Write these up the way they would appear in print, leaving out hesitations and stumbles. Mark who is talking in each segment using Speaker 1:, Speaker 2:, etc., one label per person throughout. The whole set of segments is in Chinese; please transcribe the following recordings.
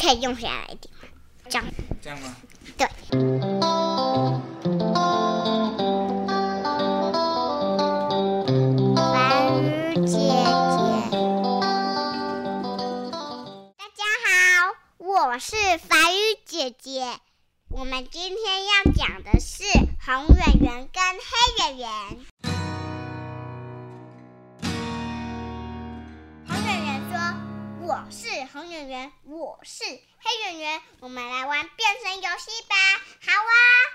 Speaker 1: 可以用下来一点吗？
Speaker 2: 这样吗？
Speaker 1: 对。凡瑜姐姐，大家好，我是凡瑜姐姐。我们今天要讲的是红圆圆跟黑圆圆。红圆圆说：“我是红圆圆，我是黑圆圆，我们来玩变身游戏吧。”好啊！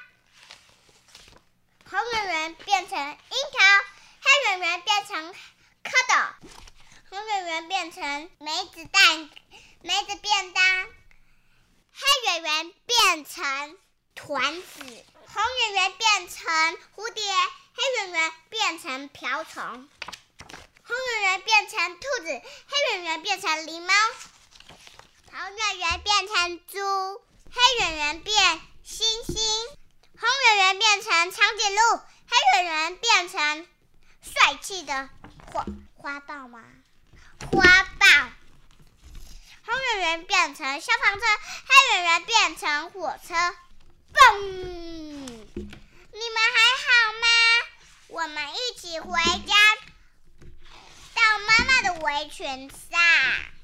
Speaker 1: 红圆圆变成樱桃，黑圆圆变成蝌蚪，红圆圆变成梅子便当，黑圆圆变成团子，红圆圆变成蝴蝶，黑圆圆变成瓢虫，红圆圆变成兔子，黑圆圆变成狸猫，红圆圆变成猪，黑圆圆变猩猩，红圆圆变成长颈鹿，黑圆圆变成帅气的花豹吗？花豹。红圆圆变成消防车，黑圆圆变成火车。嘣！你们还好吗？我们一起回家，到妈妈的围裙上。